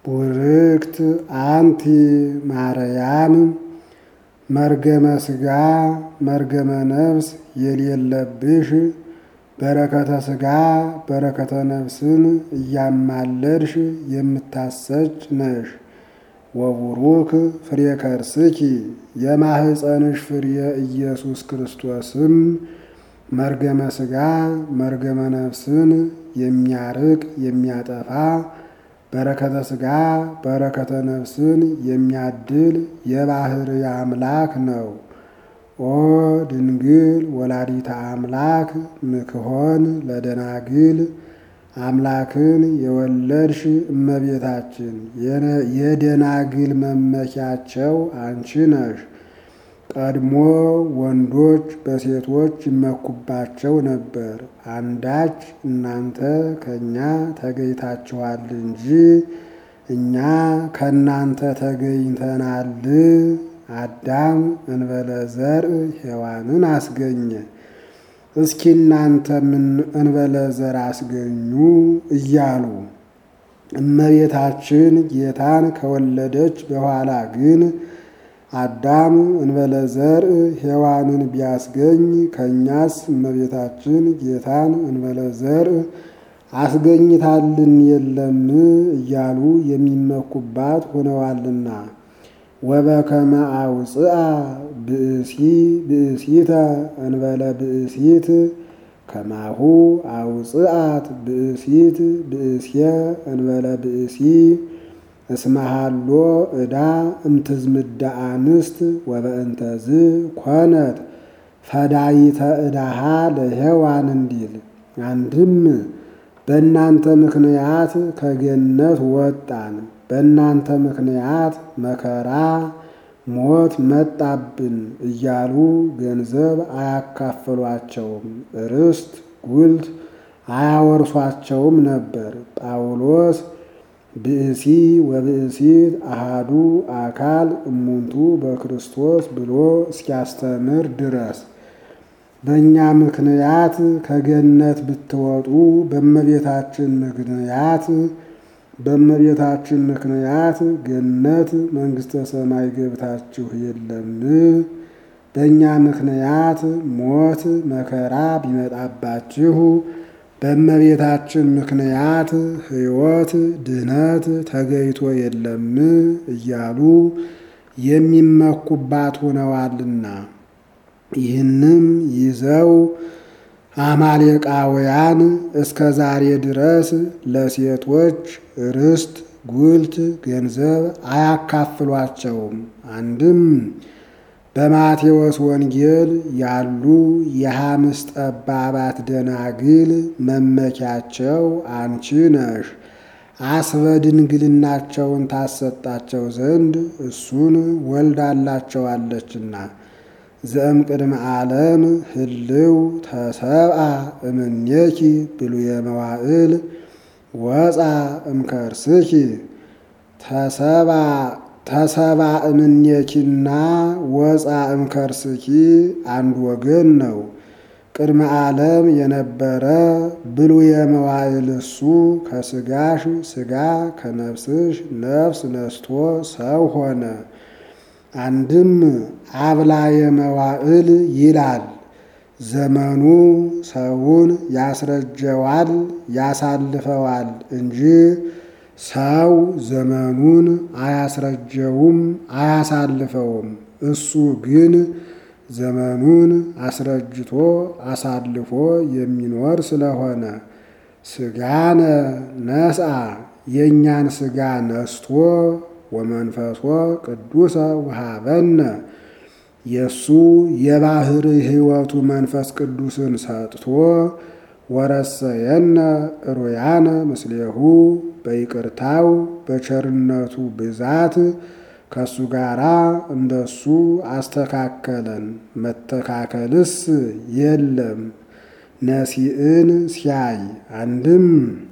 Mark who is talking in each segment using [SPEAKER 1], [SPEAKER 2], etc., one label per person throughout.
[SPEAKER 1] ቡርክት አንቲ ማርያም መርገመ ሥጋ መርገመ ነፍስ የሌለብሽ በረከተ ሥጋ በረከተ ነፍስን እያማለድሽ የምታሰጭ ነሽ። ወቡሩክ ፍሬ ከርስኪ የማህፀንሽ ፍሬ ኢየሱስ ክርስቶስም መርገመ ሥጋ መርገመ ነፍስን የሚያርቅ የሚያጠፋ በረከተ ሥጋ በረከተ ነፍስን የሚያድል የባሕርይ አምላክ ነው። ኦ ድንግል ወላዲተ አምላክ ምክሆን ለደናግል አምላክን የወለድሽ እመቤታችን የደናግል መመኪያቸው አንቺ ነሽ። ቀድሞ ወንዶች በሴቶች ይመኩባቸው ነበር። አንዳች እናንተ ከእኛ ተገኝታችኋል እንጂ እኛ ከእናንተ ተገኝተናል። አዳም እንበለ ዘርእ ሔዋንን አስገኘ። እስኪ እናንተ ምን እንበለ ዘር አስገኙ እያሉ እመቤታችን ጌታን ከወለደች በኋላ ግን አዳም እንበለ ዘርእ ሔዋንን ቢያስገኝ ከእኛስ እመቤታችን ጌታን እንበለ ዘርእ አስገኝታልን የለም እያሉ የሚመኩባት ሆነዋልና። ወበከመ አውፅአ ብእሲ ብእሲተ እንበለ ብእሲት ከማሁ አውፅአት ብእሲት ብእስየ እንበለ ብእሲ እስመሃሎ ዕዳ እምትዝምዳ አንስት ወበእንተዝ ኮነት ፈዳይተ ዕዳሃ ለሔዋን እንዲል። አንድም በእናንተ ምክንያት ከገነት ወጣን፣ በእናንተ ምክንያት መከራ ሞት መጣብን እያሉ ገንዘብ አያካፍሏቸውም፣ ርስት ጉልት አያወርሷቸውም ነበር። ጳውሎስ ብእሲ ወብእሲት አሃዱ አካል እሙንቱ በክርስቶስ ብሎ እስኪያስተምር ድረስ በእኛ ምክንያት ከገነት ብትወጡ በእመቤታችን ምክንያት ገነት መንግሥተ ሰማይ ገብታችሁ የለም። በእኛ ምክንያት ሞት መከራ ቢመጣባችሁ በእመቤታችን ምክንያት ሕይወት ድኅነት ተገይቶ የለም እያሉ የሚመኩባት ሆነዋልና። ይህንም ይዘው አማሌቃውያን እስከ ዛሬ ድረስ ለሴቶች ርስት ጉልት ገንዘብ አያካፍሏቸውም። አንድም በማቴዎስ ወንጌል ያሉ የሐምስ ጠባባት ደናግል መመኪያቸው አንቺ ነሽ። አስበ ድንግልናቸውን ታሰጣቸው ዘንድ እሱን ወልዳላቸዋለችና። ዘእም ቅድመ ዓለም ህልው ተሰብአ እምኔኪ ብሉየ መዋዕል ወፃ እምከርስኪ ተሰባ እምኔኪና ወፃ እምከርስኪ አንድ ወገን ነው። ቅድመ ዓለም የነበረ ብሉየ መዋዕል እሱ ከስጋሽ ስጋ ከነፍስሽ ነፍስ ነስቶ ሰው ሆነ። አንድም አብላየ መዋዕል ይላል። ዘመኑ ሰውን ያስረጀዋል ያሳልፈዋል እንጂ ሰው ዘመኑን አያስረጀውም አያሳልፈውም። እሱ ግን ዘመኑን አስረጅቶ አሳልፎ የሚኖር ስለሆነ ስጋነ ነስአ የእኛን ስጋ ነስቶ ወመንፈሶ ቅዱሰ ወሃበነ የሱ የባሕርይ ሕይወቱ መንፈስ ቅዱስን ሰጥቶ ወረሰየነ ሩያነ ምስሌሁ በይቅርታው በቸርነቱ ብዛት ከሱ ጋራ እንደሱ አስተካከለን። መተካከልስ የለም ነሲእን ሲያይ። አንድም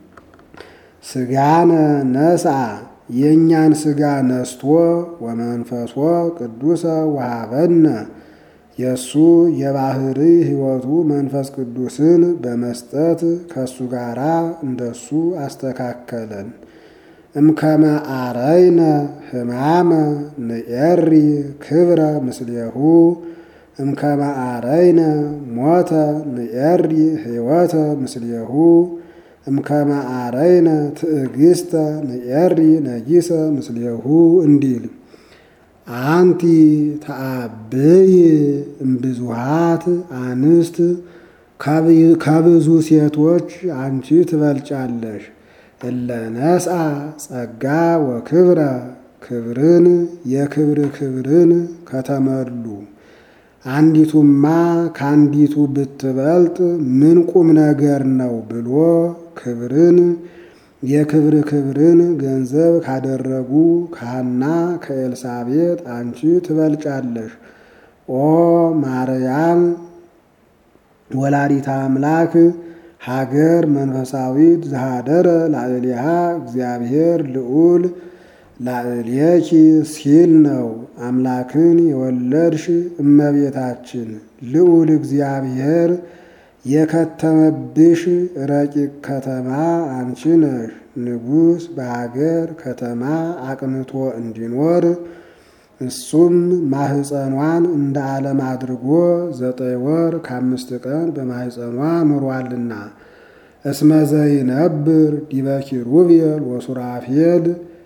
[SPEAKER 1] ስጋነ ነስአ የእኛን ስጋ ነስቶ ወመንፈሶ ቅዱሰ ወሃበነ የእሱ የባሕርይ ሕይወቱ መንፈስ ቅዱስን በመስጠት ከእሱ ጋራ እንደሱ አስተካከለን። እምከመ አረይነ ሕማመ ንኤሪ ክብረ ምስሌሁ እምከመ አረይነ ሞተ ንኤሪ ሕይወተ ምስሌሁ እምከመ አረይነ ትዕግስተ ንኤሪ ነጊሰ ምስሌሁ እንዲል አንቲ ተአብይ እምብዙሃት አንስት ከብዙ ሴቶች አንቺ ትበልጫለሽ። እለ ነስአ ጸጋ ወክብረ ክብርን የክብር ክብርን ከተመሉ አንዲቱማ ከአንዲቱ ብትበልጥ ምን ቁም ነገር ነው ብሎ ክብርን የክብር ክብርን ገንዘብ ካደረጉ ከሐና ከኤልሳቤጥ አንቺ ትበልጫለሽ። ኦ ማርያም ወላዲተ አምላክ ሀገር መንፈሳዊት ዘሃደረ ላዕሌሃ እግዚአብሔር ልዑል ላዕሌኪ ሲል ነው። አምላክን የወለድሽ እመቤታችን ልዑል እግዚአብሔር የከተመብሽ ረቂቅ ከተማ አንቺ ነሽ። ንጉሥ በሀገር ከተማ አቅንቶ እንዲኖር እሱም ማህፀኗን እንደ ዓለም አድርጎ 9 ወር ከ5 ቀን በማህፀኗ ኑሯልና። እስመ ዘይነብር ዲበ ኪሩቤል ወሱራፌል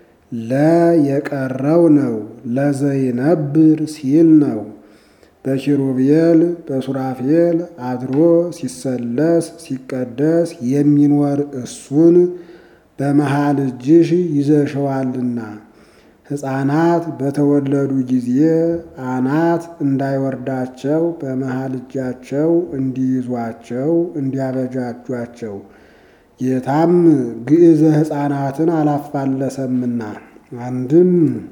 [SPEAKER 1] የቀረው ነው ለዘይነብር ሲል ነው። በኪሩቤል በሱራፌል አድሮ ሲሰለስ ሲቀደስ የሚኖር እሱን በመሃል እጅሽ ይዘሸዋልና። ሕፃናት በተወለዱ ጊዜ አናት እንዳይወርዳቸው በመሃል እጃቸው እንዲይዟቸው እንዲያበጃጇቸው ጌታም ግዕዘ ሕፃናትን አላፋለሰምና። አንድም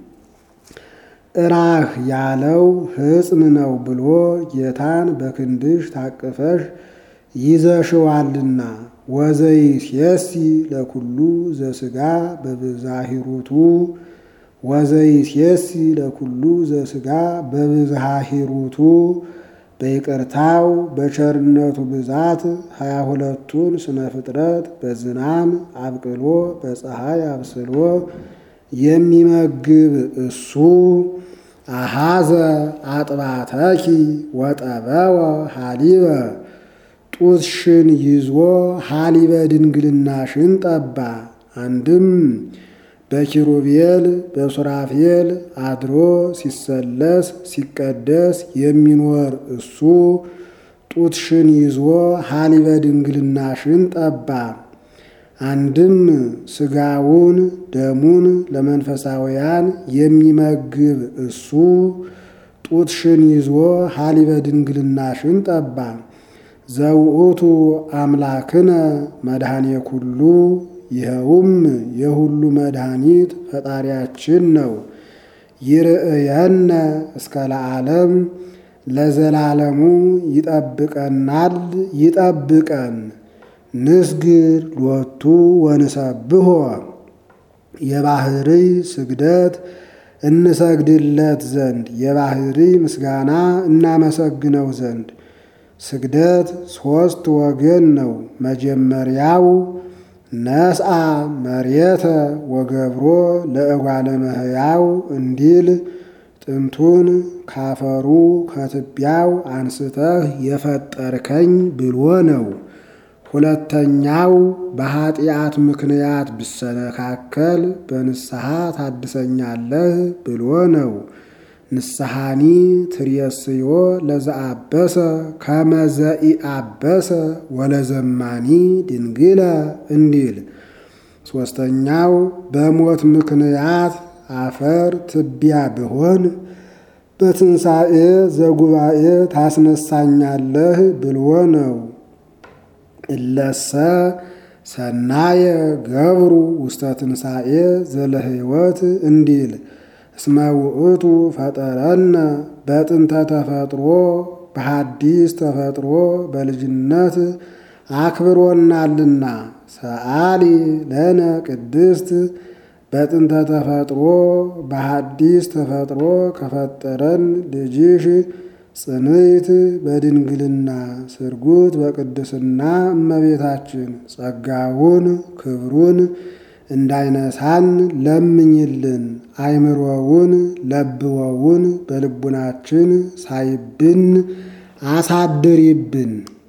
[SPEAKER 1] እራህ ያለው ሕፅን ነው ብሎ ጌታን በክንድሽ ታቅፈሽ ይዘሽዋልና። ወዘይሴሲ ለኩሉ ዘሥጋ በብዛሂሩቱ ወዘይሴሲ ለኩሉ ዘሥጋ በብዛሂሩቱ በይቅርታው በቸርነቱ ብዛት 22ቱን ስነ ፍጥረት በዝናም አብቅሎ በፀሐይ አብስሎ የሚመግብ እሱ አሃዘ አጥባተኪ ወጠበወ ሀሊበ ጡትሽን ይዞ ሀሊበ ድንግልናሽን ጠባ። አንድም በኪሩቤል በሱራፌል አድሮ ሲሰለስ ሲቀደስ የሚኖር እሱ ጡትሽን ይዞ ሀሊበ ድንግልናሽን ጠባ። አንድም ስጋውን ደሙን ለመንፈሳውያን የሚመግብ እሱ ጡትሽን ይዞ ሀሊበ ድንግልናሽን ጠባ። ዘውእቱ አምላክነ መድኃኔ ኩሉ ይኸውም የሁሉ መድኃኒት ፈጣሪያችን ነው። ይርእየነ እስከ ለዓለም ለዘላለሙ ይጠብቀናል ይጠብቀን። ንስግድ ሎቱ ወንሰብሖ የባህርይ ስግደት እንሰግድለት ዘንድ የባህሪ ምስጋና እናመሰግነው ዘንድ። ስግደት 3 ወገን ነው። መጀመሪያው ነስአ መሬተ ወገብሮ ለእጓለ እመሕያው እንዲል ጥንቱን ካፈሩ ከትቢያው አንስተህ የፈጠርከኝ ብሎ ነው። ሁለተኛው በኃጢአት ምክንያት ብሰነካከል በንስሐ ታድሰኛለህ ብሎ ነው። ንስሐኒ ትርየስዮ ለዘአበሰ ከመዘኢአበሰ ወለዘማኒ ድንግለ እንዲል። ሦስተኛው በሞት ምክንያት አፈር ትቢያ ብሆን በትንሣኤ ዘጉባኤ ታስነሳኛለህ ብሎ ነው። እለሰ ሰናየ ገብሩ ውስተ ትንሣኤ ዘለሕይወት እንዲል። እስመ ውእቱ ፈጠረነ በጥንተ ተፈጥሮ በሐዲስ ተፈጥሮ በልጅነት አክብሮናልና። ሰአሊ ለነ ቅድስት በጥንተ ተፈጥሮ በሐዲስ ተፈጥሮ ከፈጠረን ልጅሽ ጽንዕት በድንግልና ስርጉት በቅድስና እመቤታችን ጸጋውን ክብሩን እንዳይነሳን ለምኝልን። አእምሮውን ለብወውን በልቡናችን ሳይብን አሳድሪብን።